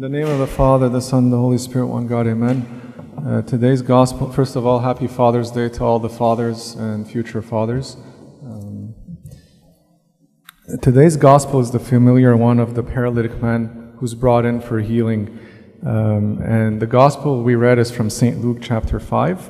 In the name of the Father, the Son, the Holy Spirit, one God, amen. Today's gospel, first of all, happy Father's Day to all the fathers and future fathers. Today's gospel is the familiar one of the paralytic man who's brought in for healing. And the gospel we read is from St. Luke chapter 5.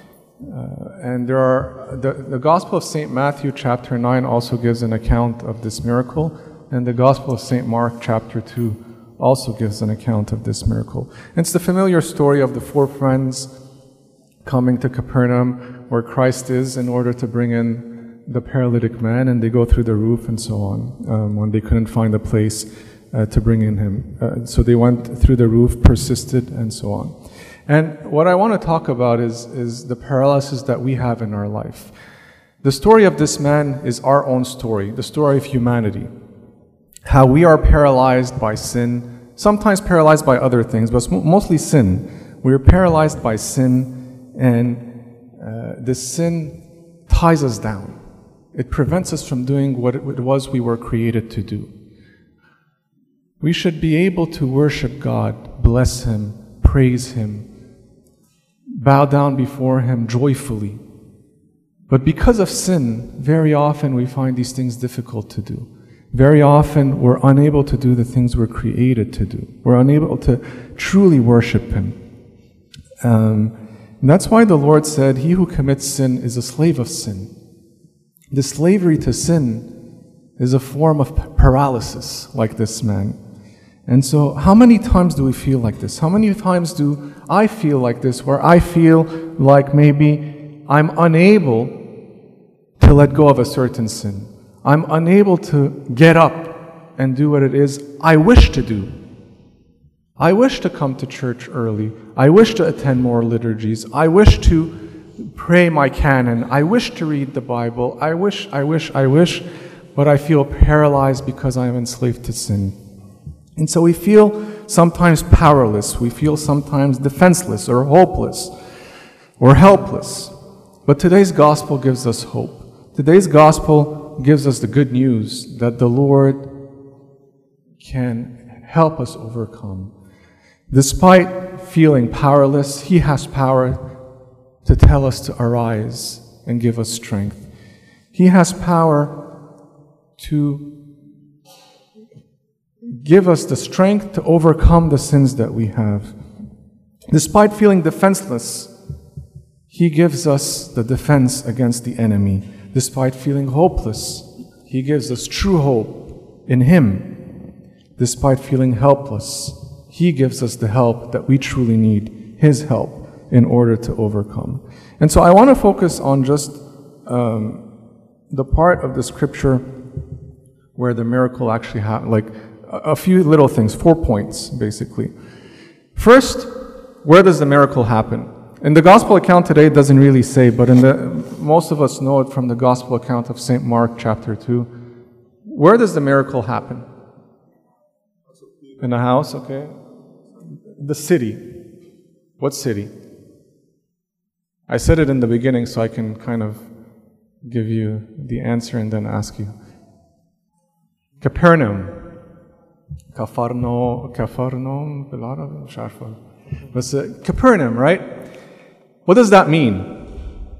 And there are the Gospel of St. Matthew chapter 9 also gives an account of this miracle, and the Gospel of St. Mark chapter 2 also gives an account of this miracle. And it's the familiar story of the four friends coming to Capernaum where Christ is in order to bring in the paralytic man, and they go through the roof and so on when they couldn't find a place to bring in him. So they went through the roof, persisted, and so on. And what I want to talk about is the paralysis that we have in our life. The story of this man is our own story, the story of humanity. How we are paralyzed by sin, sometimes paralyzed by other things, but mostly sin. We are paralyzed by sin, and this sin ties us down. It prevents us from doing what it was we were created to do. We should be able to worship God, bless Him, praise Him, bow down before Him joyfully. But because of sin, very often we find these things difficult to do. Very often we're unable to do the things we're created to do. We're unable to truly worship Him. And that's why the Lord said, "He who commits sin is a slave of sin." The slavery to sin is a form of paralysis, like this man. And so, how many times do we feel like this? How many times do I feel like this, where I feel like maybe I'm unable to let go of a certain sin? I'm unable to get up and do what it is I wish to do. I wish to come to church early. I wish to attend more liturgies. I wish to pray my canon. I wish to read the Bible. I wish, but I feel paralyzed because I am enslaved to sin. And so we feel sometimes powerless. We feel sometimes defenseless or hopeless or helpless. But today's gospel gives us hope. Today's gospel gives us the good news that the Lord can help us overcome. Despite feeling powerless, He has power to tell us to arise and give us strength. He has power to give us the strength to overcome the sins that we have. Despite feeling defenseless, He gives us the defense against the enemy. Despite feeling hopeless, He gives us true hope in Him. Despite feeling helpless, He gives us the help that we truly need, His help, in order to overcome. And so I want to focus on just the part of the scripture where the miracle actually happened, like a few little things, 4 points, basically. First, where does the miracle happen? In the gospel account today, it doesn't really say, but most of us know it from the gospel account of St. Mark chapter 2. Where does the miracle happen? In a house, okay. The city. What city? I said it in the beginning so I can kind of give you the answer and then ask you. Capernaum. Capernaum, Capernaum, right? What does that mean?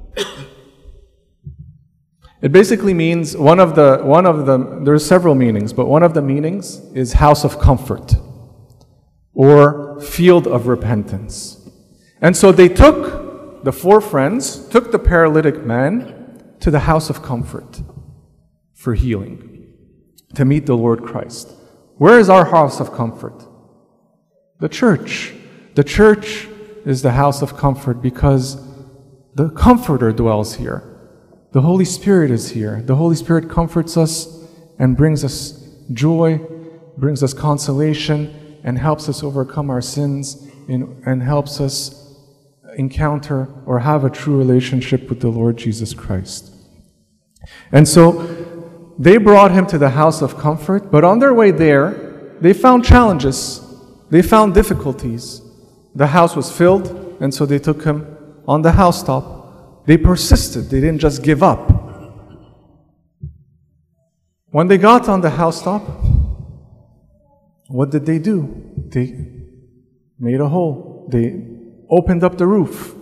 It basically means there's several meanings, but one of the meanings is house of comfort or field of repentance. And so the four friends took the paralytic man to the house of comfort for healing, to meet the Lord Christ. Where is our house of comfort? The church. The church is the house of comfort because the Comforter dwells here. The Holy Spirit is here. The Holy Spirit comforts us and brings us joy, brings us consolation, and helps us overcome our sins and helps us encounter or have a true relationship with the Lord Jesus Christ. And so they brought him to the house of comfort, but on their way there, they found challenges. They found difficulties. The house was filled, and so they took him on the housetop. They persisted. They didn't just give up. When they got on the housetop, what did they do? They made a hole. They opened up the roof.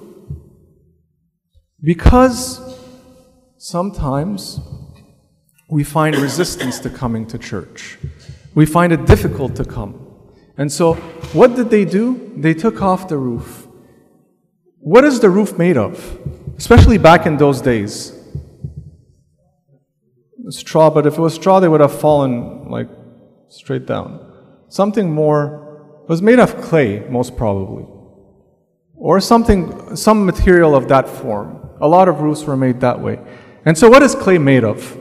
Because sometimes we find resistance to coming to church. We find it difficult to come. And so, what did they do? They took off the roof. What is the roof made of? Especially back in those days. Straw, but if it was straw, they would have fallen like straight down. Something more, it was made of clay, most probably. Or some material of that form. A lot of roofs were made that way. And so what is clay made of?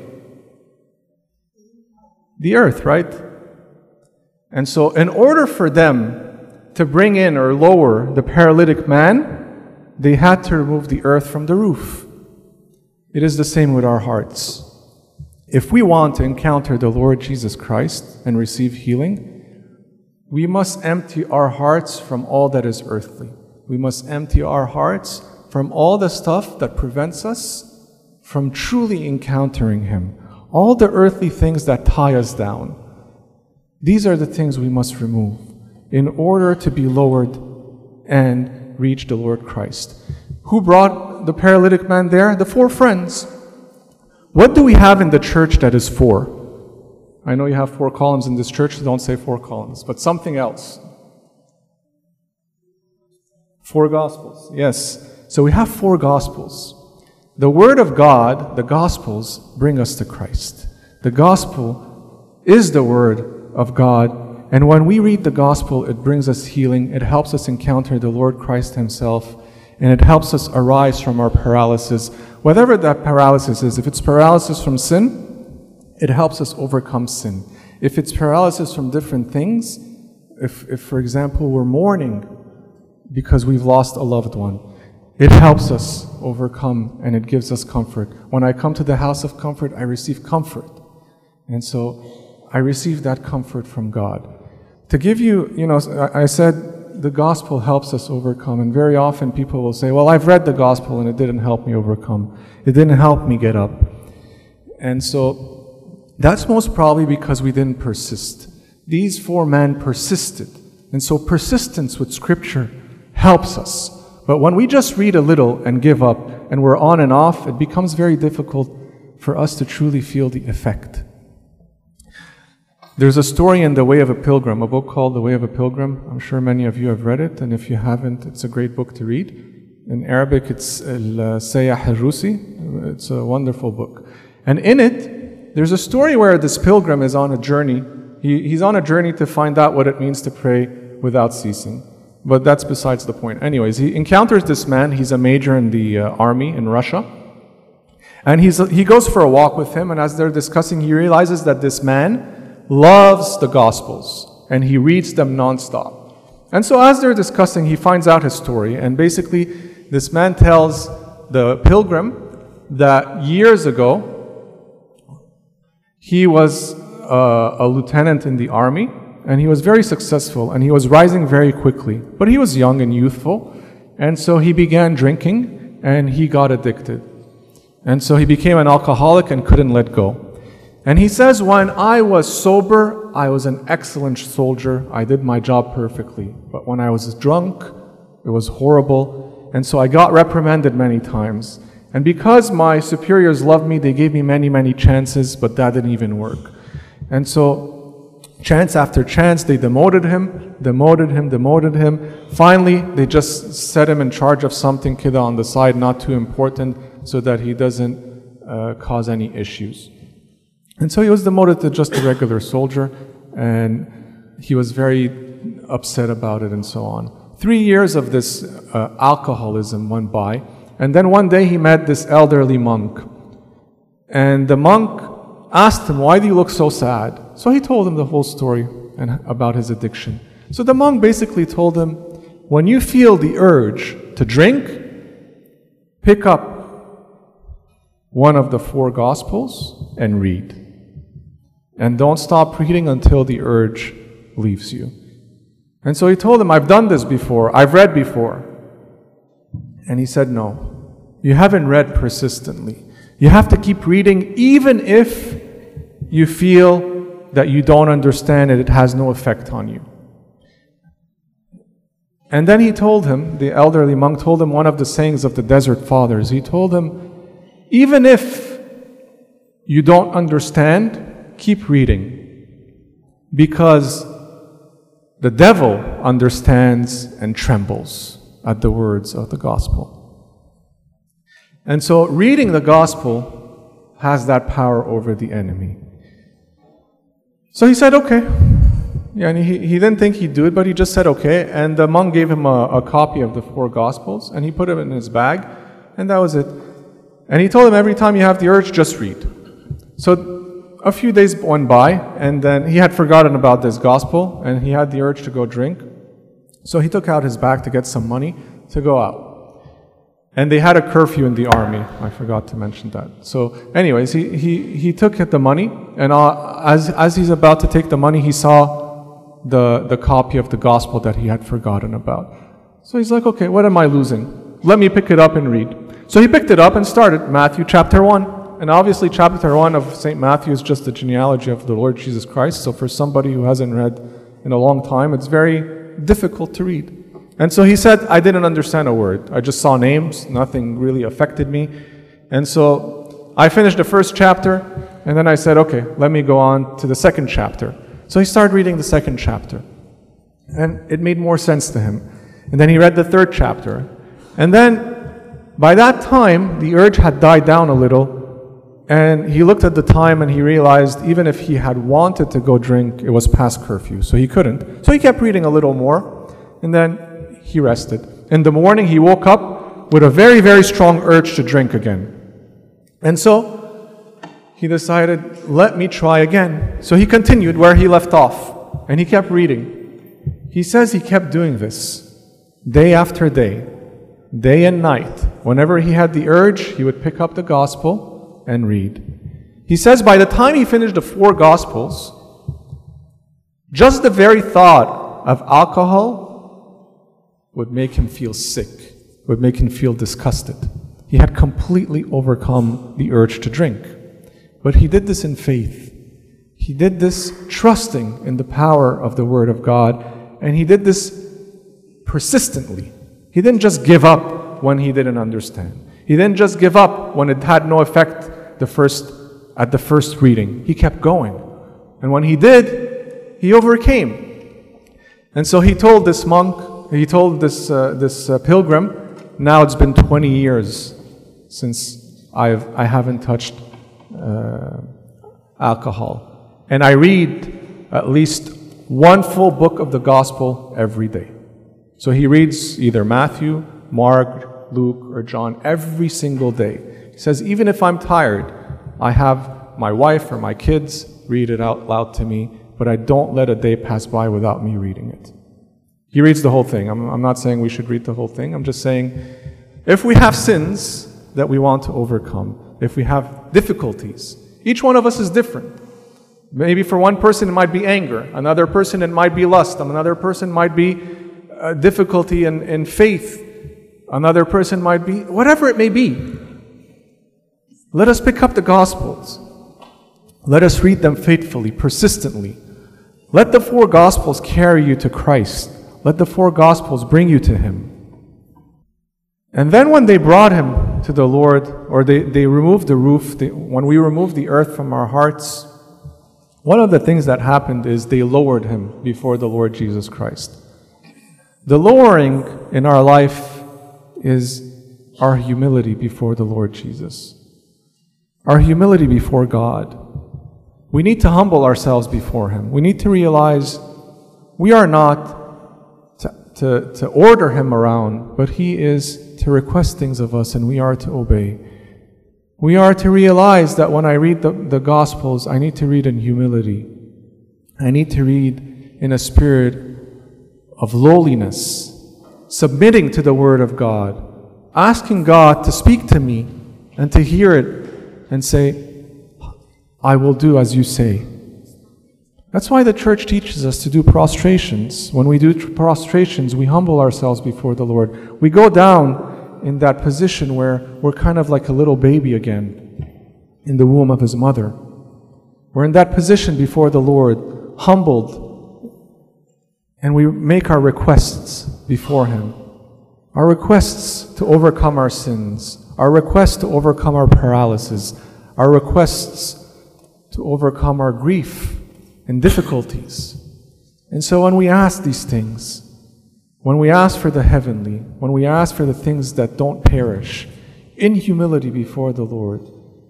The earth, right? And so in order for them to bring in or lower the paralytic man, they had to remove the earth from the roof. It is the same with our hearts. If we want to encounter the Lord Jesus Christ and receive healing, we must empty our hearts from all that is earthly. We must empty our hearts from all the stuff that prevents us from truly encountering Him. All the earthly things that tie us down. These are the things we must remove in order to be lowered and reach the Lord Christ. Who brought the paralytic man there? The 4 friends. What do we have in the church that is 4? I know you have 4 columns in this church, so don't say 4 columns, but something else. 4 Gospels, yes. So we have 4 Gospels. The Word of God, the Gospels, bring us to Christ. The Gospel is the Word of God, and when we read the Gospel, it brings us healing, it helps us encounter the Lord Christ Himself, and it helps us arise from our paralysis. Whatever that paralysis is, if it's paralysis from sin, it helps us overcome sin. If it's paralysis from different things, if for example, we're mourning because we've lost a loved one, it helps us overcome and it gives us comfort. When I come to the house of comfort, I receive comfort. And so I receive that comfort from God. To give you, I said the gospel helps us overcome. And very often people will say, well, I've read the gospel and it didn't help me overcome. It didn't help me get up. And so that's most probably because we didn't persist. These 4 men persisted. And so persistence with Scripture helps us. But when we just read a little and give up, and we're on and off, it becomes very difficult for us to truly feel the effect. There's a story in The Way of a Pilgrim, a book called The Way of a Pilgrim. I'm sure many of you have read it, and if you haven't, it's a great book to read. In Arabic, it's Al-Sayyah Al-Rusi. It's a wonderful book. And in it, there's a story where this pilgrim is on a journey. He's on a journey to find out what it means to pray without ceasing. But that's besides the point. Anyways, he encounters this man. He's a major in the army in Russia. And he goes for a walk with him, and as they're discussing, he realizes that this man loves the Gospels, and he reads them nonstop. And so as they're discussing, he finds out his story, and basically this man tells the pilgrim that years ago, he was a lieutenant in the army, and he was very successful, and he was rising very quickly. But he was young and youthful, and so he began drinking, and he got addicted. And so he became an alcoholic and couldn't let go. And he says, when I was sober, I was an excellent soldier. I did my job perfectly. But when I was drunk, it was horrible. And so I got reprimanded many times. And because my superiors loved me, they gave me many, many chances, but that didn't even work. And so chance after chance, they demoted him. Finally, they just set him in charge of something kida on the side, not too important, so that he doesn't cause any issues. And so he was demoted to just a regular soldier, and he was very upset about it and so on. 3 years of this alcoholism went by, and then one day he met this elderly monk. And the monk asked him, why do you look so sad? So he told him the whole story about his addiction. So the monk basically told him, when you feel the urge to drink, pick up one of the 4 Gospels and read. And don't stop reading until the urge leaves you. And so he told him, I've done this before, I've read before. And he said, no, you haven't read persistently. You have to keep reading even if you feel that you don't understand and it has no effect on you. And then he told him, the elderly monk told him one of the sayings of the Desert Fathers. He told him, even if you don't understand, keep reading, because the devil understands and trembles at the words of the gospel. And so reading the gospel has that power over the enemy. So he said, okay. Yeah, and he didn't think he'd do it, but he just said okay. And the monk gave him a copy of the 4 Gospels, and he put it in his bag, and that was it. And he told him, every time you have the urge, just read. So a few days went by, and then he had forgotten about this gospel, and he had the urge to go drink. So he took out his bag to get some money to go out. And they had a curfew in the army. I forgot to mention that. So anyways, he took the money, and as he's about to take the money, he saw the copy of the gospel that he had forgotten about. So he's like, okay, what am I losing? Let me pick it up and read. So he picked it up and started Matthew chapter 1. And obviously chapter 1 of St. Matthew is just the genealogy of the Lord Jesus Christ. So for somebody who hasn't read in a long time, it's very difficult to read. And so he said, I didn't understand a word. I just saw names. Nothing really affected me. And so I finished the first chapter, and then I said, okay, let me go on to the second chapter. So he started reading the second chapter, and it made more sense to him. And then he read the third chapter. And then, by that time, the urge had died down a little, and he looked at the time and he realized even if he had wanted to go drink, it was past curfew, so he couldn't. So he kept reading a little more, and then he rested. In the morning, he woke up with a very, very strong urge to drink again. And so he decided, let me try again. So he continued where he left off, and he kept reading. He says he kept doing this day after day and night. Whenever he had the urge, he would pick up the gospel and read. He says by the time he finished the 4 Gospels, just the very thought of alcohol would make him feel sick, would make him feel disgusted. He had completely overcome the urge to drink. But he did this in faith. He did this trusting in the power of the Word of God, and he did this persistently. He didn't just give up when he didn't understand. He didn't just give up when it had no effect at the first reading. He kept going. And when he did, he overcame. And so he told this monk, he told this pilgrim, now it's been 20 years since I haven't touched alcohol. And I read at least one full book of the gospel every day. So he reads either Matthew, Mark, Luke, or John every single day. He says, even if I'm tired, I have my wife or my kids read it out loud to me, but I don't let a day pass by without me reading it. He reads the whole thing. I'm not saying we should read the whole thing. I'm just saying, if we have sins that we want to overcome, if we have difficulties, each one of us is different. Maybe for one person it might be anger, another person it might be lust, another person might be difficulty in faith, another person might be, whatever it may be. Let us pick up the Gospels. Let us read them faithfully, persistently. Let the 4 Gospels carry you to Christ. Let the 4 Gospels bring you to Him. And then when they brought him to the Lord, or they removed the roof, when we removed the earth from our hearts, one of the things that happened is they lowered him before the Lord Jesus Christ. The lowering in our life is our humility before the Lord Jesus. Our humility before God. We need to humble ourselves before Him. We need to realize we are not to order Him around, but He is to request things of us, and we are to obey. We are to realize that when I read the Gospels, I need to read in humility. I need to read in a spirit of lowliness, submitting to the Word of God, asking God to speak to me and to hear it and say, I will do as you say. That's why the church teaches us to do prostrations. When we do prostrations, we humble ourselves before the Lord. We go down in that position where we're kind of like a little baby again in the womb of his mother. We're in that position before the Lord, humbled, and we make our requests before Him, our requests to overcome our sins, our requests to overcome our paralysis, our requests to overcome our grief and difficulties. And so when we ask these things, when we ask for the heavenly, when we ask for the things that don't perish, in humility before the Lord,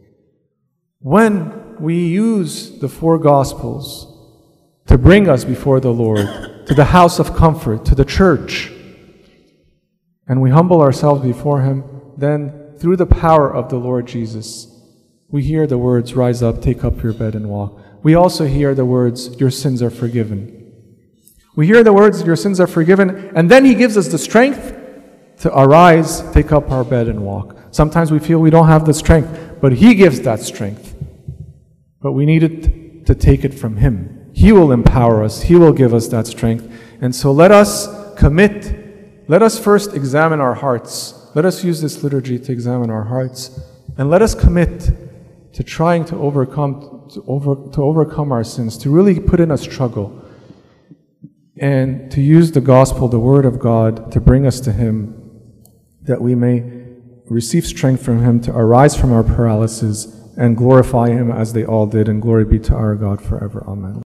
when we use the four Gospels to bring us before the Lord, to the house of comfort, to the church, and we humble ourselves before Him, then through the power of the Lord Jesus, we hear the words, "Rise up, take up your bed and walk." We also hear the words, "Your sins are forgiven." We hear the words, "Your sins are forgiven," and then He gives us the strength to arise, take up our bed and walk. Sometimes we feel we don't have the strength, but He gives that strength. But we need it to take it from Him. He will empower us. He will give us that strength. And so let us commit. Let us first examine our hearts. Let us use this liturgy to examine our hearts. And let us commit to trying to overcome our sins, to really put in a struggle, and to use the gospel, the word of God, to bring us to Him, that we may receive strength from Him to arise from our paralysis and glorify Him as they all did. And glory be to our God forever. Amen.